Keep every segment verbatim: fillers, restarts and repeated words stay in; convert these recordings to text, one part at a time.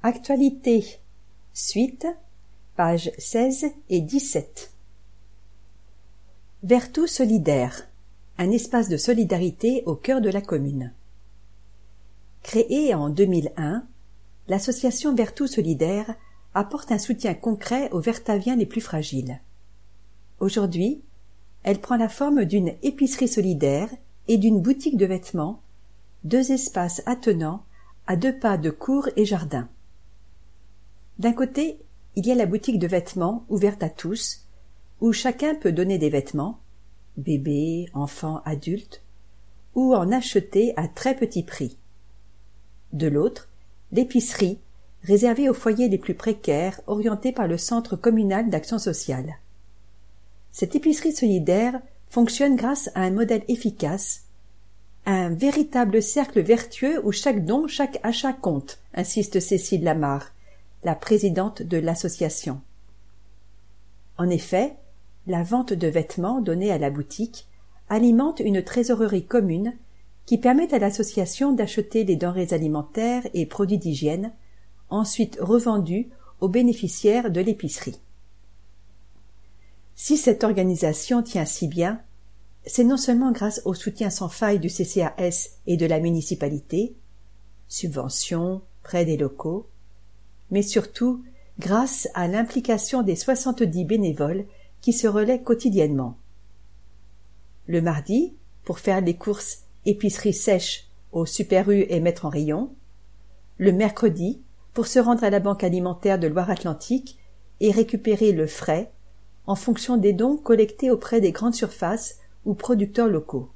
Actualité, suite, pages seize et dix-sept. Vertou solidaire, un espace de solidarité au cœur de la commune. Créée en deux mille un, l'association Vertou solidaire apporte un soutien concret aux Vertaviens les plus fragiles. Aujourd'hui, elle prend la forme d'une épicerie solidaire et d'une boutique de vêtements, deux espaces attenants à deux pas de cour et jardin. D'un côté, il y a la boutique de vêtements ouverte à tous, où chacun peut donner des vêtements, bébés, enfants, adultes, ou en acheter à très petit prix. De l'autre, l'épicerie, réservée aux foyers les plus précaires, orientée par le Centre communal d'action sociale. Cette épicerie solidaire fonctionne grâce à un modèle efficace, un véritable cercle vertueux où chaque don, chaque achat compte, insiste Cécile Lamarre, la présidente de l'association. En effet, la vente de vêtements donnés à la boutique alimente une trésorerie commune qui permet à l'association d'acheter les denrées alimentaires et produits d'hygiène, ensuite revendus aux bénéficiaires de l'épicerie. Si cette organisation tient si bien, c'est non seulement grâce au soutien sans faille du C C A S et de la municipalité, subventions, prêts des locaux, mais surtout grâce à l'implication des soixante-dix bénévoles qui se relaient quotidiennement. Le mardi, pour faire les courses épicerie sèche au Super U et mettre en rayon, le mercredi, pour se rendre à la Banque alimentaire de Loire-Atlantique et récupérer le frais en fonction des dons collectés auprès des grandes surfaces ou producteurs locaux.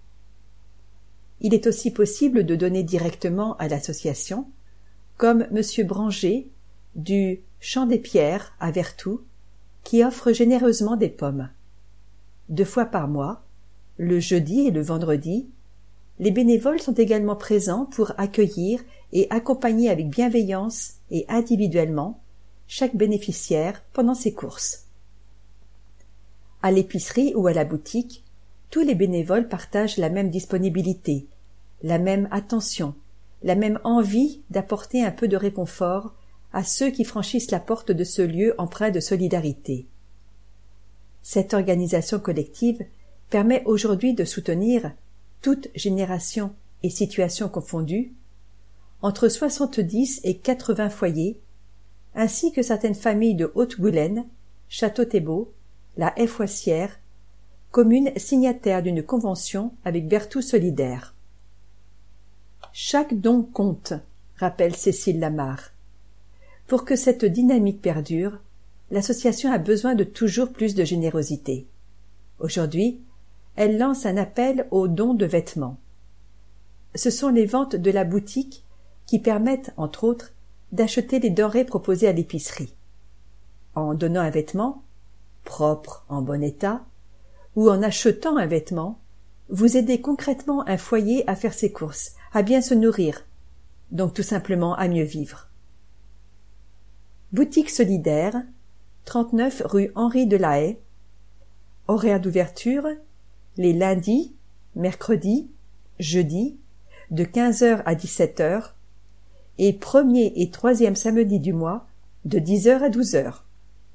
Il est aussi possible de donner directement à l'association, comme M. Branger du Champ des Pierres à Vertou, qui offre généreusement des pommes. Deux fois par mois, le jeudi et le vendredi, les bénévoles sont également présents pour accueillir et accompagner avec bienveillance et individuellement chaque bénéficiaire pendant ses courses. À l'épicerie ou à la boutique, tous les bénévoles partagent la même disponibilité, la même attention, la même envie d'apporter un peu de réconfort à ceux qui franchissent la porte de ce lieu empreint de solidarité. Cette organisation collective permet aujourd'hui de soutenir, toutes générations et situations confondues, entre soixante-dix et quatre-vingts foyers, ainsi que certaines familles de Haute-Goulaine, Château-Thébault, la Haie-Foissière, commune signataire d'une convention avec Vertou solidaire. Chaque don compte, rappelle Cécile Lamarre. Pour que cette dynamique perdure, l'association a besoin de toujours plus de générosité. Aujourd'hui, elle lance un appel aux dons de vêtements. Ce sont les ventes de la boutique qui permettent, entre autres, d'acheter les denrées proposées à l'épicerie. En donnant un vêtement, propre, en bon état, ou en achetant un vêtement, vous aidez concrètement un foyer à faire ses courses, à bien se nourrir, donc tout simplement à mieux vivre. Boutique solidaire, trente-neuf rue Henri de la Haie. Horaire d'ouverture, les lundis, mercredis, jeudis, de quinze heures à dix-sept heures, et premier et troisième samedi du mois, de dix heures à douze heures.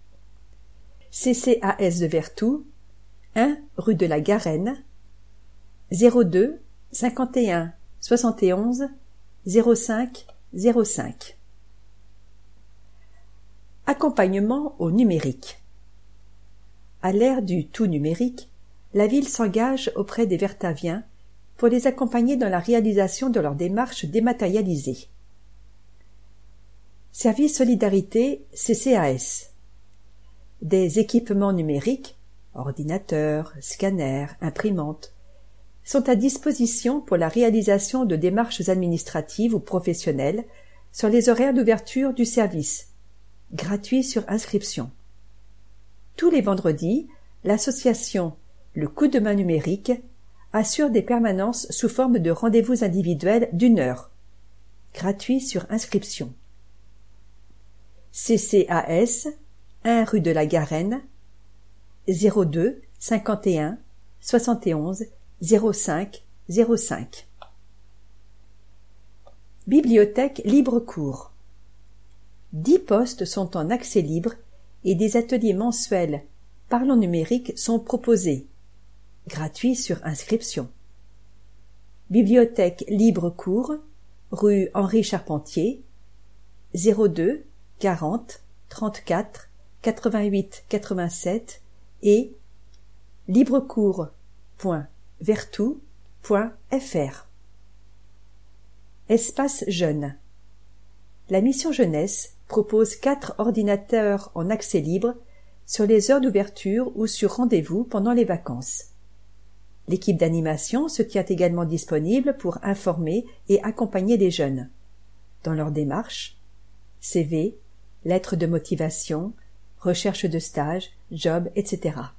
C C A S de Vertou, un rue de la Garenne, zéro deux cinquante et un soixante et onze zéro cinq zéro cinq. Accompagnement au numérique. À l'ère du tout numérique, la ville s'engage auprès des Vertaviens pour les accompagner dans la réalisation de leurs démarches dématérialisées. Service Solidarité C C A S. Des équipements numériques, ordinateurs, scanners, imprimantes, sont à disposition pour la réalisation de démarches administratives ou professionnelles sur les horaires d'ouverture du service, gratuit sur inscription. Tous les vendredis, l'association Le Coup de main numérique assure des permanences sous forme de rendez-vous individuels d'une heure, gratuit sur inscription. C C A S, un rue de la Garenne, zéro deux cinquante et un soixante et onze zéro cinq zéro cinq. Bibliothèque libre cours. dix postes sont en accès libre et des ateliers mensuels Parlons numérique sont proposés, gratuits sur inscription. Bibliothèque Libre Cours, rue Henri Charpentier, zéro deux quarante trente-quatre quatre-vingt-huit quatre-vingt-sept et librecours point vertou point f r. Espace Jeunes. La mission jeunesse propose quatre ordinateurs en accès libre sur les heures d'ouverture ou sur rendez-vous pendant les vacances. L'équipe d'animation se tient également disponible pour informer et accompagner les jeunes dans leur démarche, C V, lettres de motivation, recherche de stage, job, et cetera.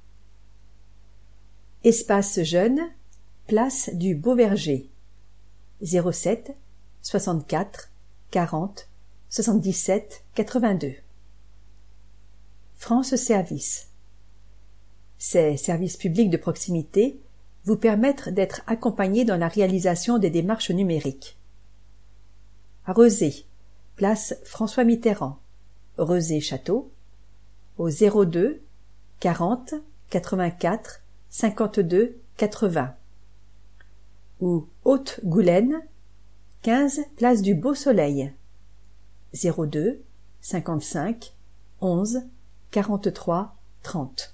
Espace Jeunes, place du Beau-Verger, zéro sept soixante-quatre quarante soixante-dix-sept quatre-vingt-deux. France Service. Ces services publics de proximité vous permettent d'être accompagnés dans la réalisation des démarches numériques. À Rezé, place François Mitterrand, Rezé-Château, au zéro deux quarante quatre-vingt-quatre cinquante-deux quatre-vingts. Ou Haute-Goulaine, quinze place du Beau-Soleil, zéro deux cinquante-cinq onze quarante-trois trente.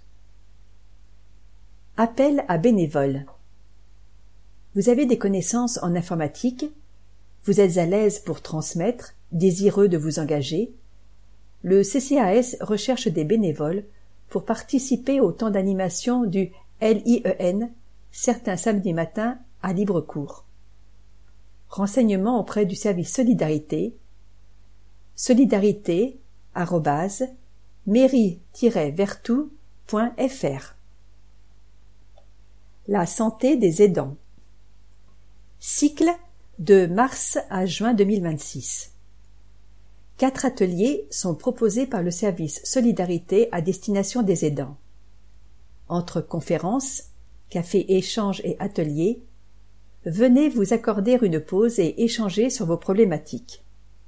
Appel à bénévoles. Vous avez des connaissances en informatique, vous êtes à l'aise pour transmettre, désireux de vous engager. Le C C A S recherche des bénévoles pour participer au temps d'animation du L I E N, certains samedis matins à libre cours. Renseignements auprès du service Solidarité, solidarité arobase mairie tiret vertou point f r. La santé des aidants. Cycle de mars à juin deux mille vingt-six. Quatre ateliers sont proposés par le service Solidarité à destination des aidants. Entre conférences, café échange et ateliers, venez vous accorder une pause et échanger sur vos problématiques.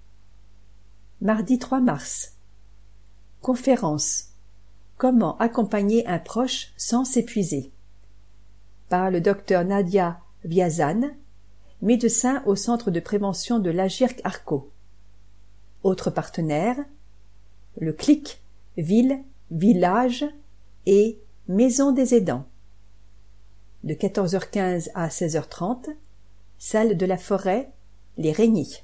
Mardi trois mars. Conférence. Comment accompagner un proche sans s'épuiser? Par le docteur Nadia Viazane, médecin au centre de prévention de l'Agirc-Arco. Autres partenaires, le C L I C, Ville, Village et Maison des aidants. De quatorze heures quinze à seize heures trente, salle de la Forêt, Les Régnies.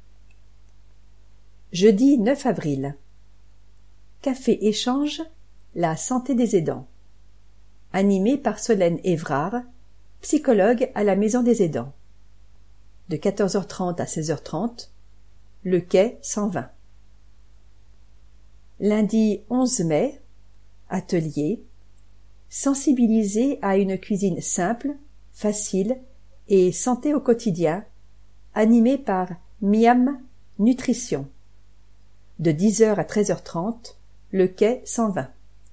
Jeudi neuf avril. Café échange, la santé des aidants. Animé par Solène Évrard, psychologue à la Maison des aidants. De quatorze heures trente à seize heures trente, le quai cent vingt. Lundi onze mai, atelier, sensibiliser à une cuisine simple, facile et santé au quotidien, animé par Miam Nutrition. De dix heures à treize heures trente, le quai cent vingt.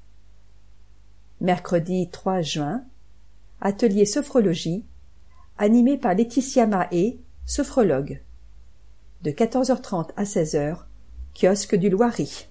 Mercredi trois juin, atelier sophrologie, animé par Laetitia Mahé, sophrologue. De quatorze heures trente à seize heures, kiosque du Loiry.